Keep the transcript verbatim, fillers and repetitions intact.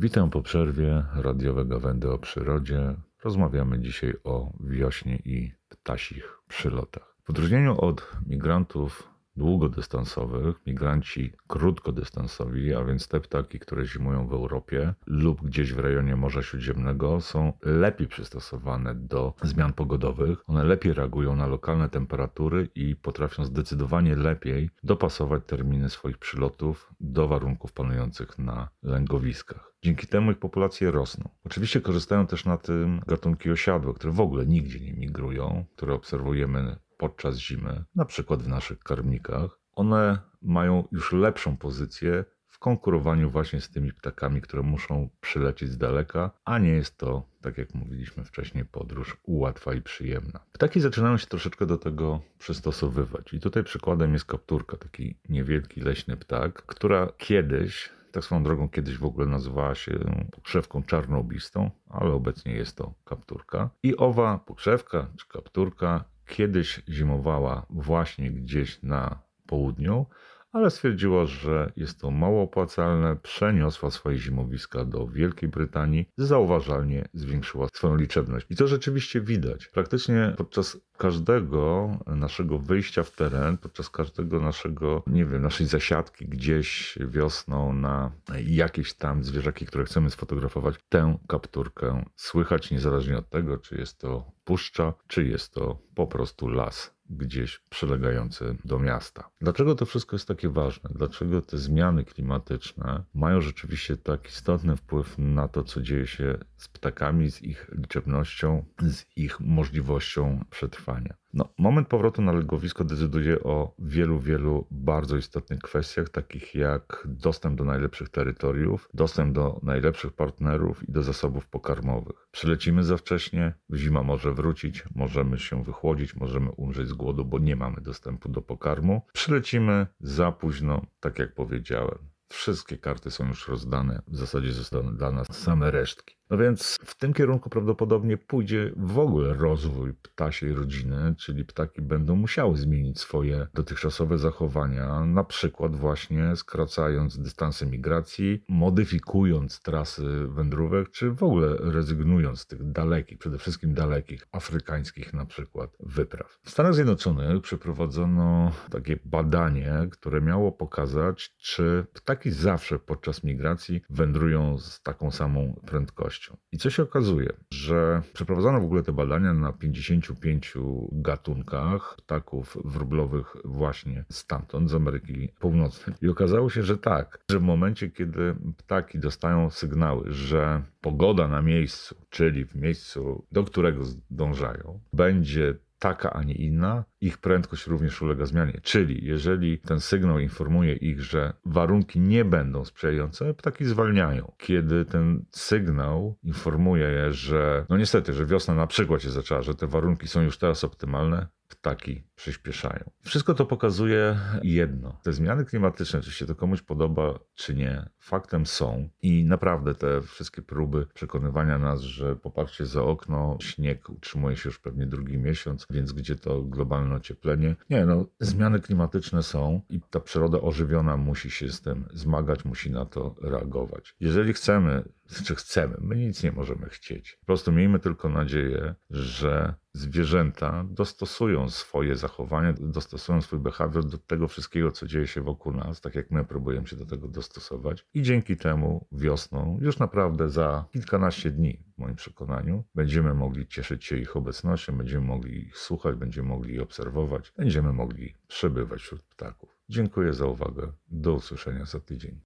Witam po przerwie, radiowe gawędy o przyrodzie. Rozmawiamy dzisiaj o wiośnie i ptasich przylotach. W odróżnieniu od migrantów długodystansowych, migranci krótkodystansowi, a więc te ptaki, które zimują w Europie lub gdzieś w rejonie Morza Śródziemnego, są lepiej przystosowane do zmian pogodowych. One lepiej reagują na lokalne temperatury i potrafią zdecydowanie lepiej dopasować terminy swoich przylotów do warunków panujących na lęgowiskach. Dzięki temu ich populacje rosną. Oczywiście korzystają też na tym gatunki osiadłe, które w ogóle nigdzie nie migrują, które obserwujemy podczas zimy, na przykład w naszych karmnikach. One mają już lepszą pozycję w konkurowaniu właśnie z tymi ptakami, które muszą przylecieć z daleka, a nie jest to, tak jak mówiliśmy wcześniej, podróż łatwa i przyjemna. Ptaki zaczynają się troszeczkę do tego przystosowywać i tutaj przykładem jest kapturka, taki niewielki leśny ptak, która kiedyś, tak swoją drogą kiedyś w ogóle nazywała się pokrzewką czarnoobistą, ale obecnie jest to kapturka. I owa pokrzewka czy kapturka kiedyś zimowała właśnie gdzieś na południu, ale stwierdziła, że jest to mało opłacalne, przeniosła swoje zimowiska do Wielkiej Brytanii, zauważalnie zwiększyła swoją liczebność. I to rzeczywiście widać. Praktycznie podczas każdego naszego wyjścia w teren, podczas każdego naszego, nie wiem, naszej zasiadki gdzieś wiosną na jakieś tam zwierzaki, które chcemy sfotografować, tę kapturkę słychać niezależnie od tego, czy jest to puszcza, czy jest to po prostu las gdzieś przylegający do miasta. Dlaczego to wszystko jest takie ważne? Dlaczego te zmiany klimatyczne mają rzeczywiście tak istotny wpływ na to, co dzieje się z ptakami, z ich liczebnością, z ich możliwością przetrwania? No, moment powrotu na legowisko decyduje o wielu, wielu bardzo istotnych kwestiach, takich jak dostęp do najlepszych terytoriów, dostęp do najlepszych partnerów i do zasobów pokarmowych. Przylecimy za wcześnie, zima może wrócić, możemy się wychłodzić, możemy umrzeć z głodu, bo nie mamy dostępu do pokarmu. Przylecimy za późno, tak jak powiedziałem. Wszystkie karty są już rozdane, w zasadzie zostaną dla nas same resztki. No więc w tym kierunku prawdopodobnie pójdzie w ogóle rozwój ptasiej rodziny, czyli ptaki będą musiały zmienić swoje dotychczasowe zachowania, na przykład właśnie skracając dystanse migracji, modyfikując trasy wędrówek, czy w ogóle rezygnując z tych dalekich, przede wszystkim dalekich, afrykańskich na przykład wypraw. W Stanach Zjednoczonych przeprowadzono takie badanie, które miało pokazać, czy ptaki zawsze podczas migracji wędrują z taką samą prędkością. I co się okazuje, że przeprowadzono w ogóle te badania na pięćdziesięciu pięciu gatunkach ptaków wróblowych właśnie stamtąd, z Ameryki Północnej. I okazało się, że tak, że w momencie, kiedy ptaki dostają sygnały, że pogoda na miejscu, czyli w miejscu, do którego zdążają, będzie taka, a nie inna, ich prędkość również ulega zmianie. Czyli jeżeli ten sygnał informuje ich, że warunki nie będą sprzyjające, ptaki zwalniają. Kiedy ten sygnał informuje je, że no niestety, że wiosna na przykład się zaczęła, że te warunki są już teraz optymalne, ptaki przyspieszają. Wszystko to pokazuje jedno. Te zmiany klimatyczne, czy się to komuś podoba, czy nie, faktem są i naprawdę te wszystkie próby przekonywania nas, że popatrzcie za okno, śnieg utrzymuje się już pewnie drugi miesiąc, więc gdzie to globalne ocieplenie? Nie, no zmiany klimatyczne są i ta przyroda ożywiona musi się z tym zmagać, musi na to reagować. Jeżeli chcemy, czy chcemy, my nic nie możemy chcieć. Po prostu miejmy tylko nadzieję, że zwierzęta dostosują swoje zachowania, dostosują swój behawior do tego wszystkiego, co dzieje się wokół nas, tak jak my próbujemy się do tego dostosować. I dzięki temu wiosną, już naprawdę za kilkanaście dni, w moim przekonaniu, będziemy mogli cieszyć się ich obecnością, będziemy mogli ich słuchać, będziemy mogli ich obserwować, będziemy mogli przebywać wśród ptaków. Dziękuję za uwagę. Do usłyszenia za tydzień.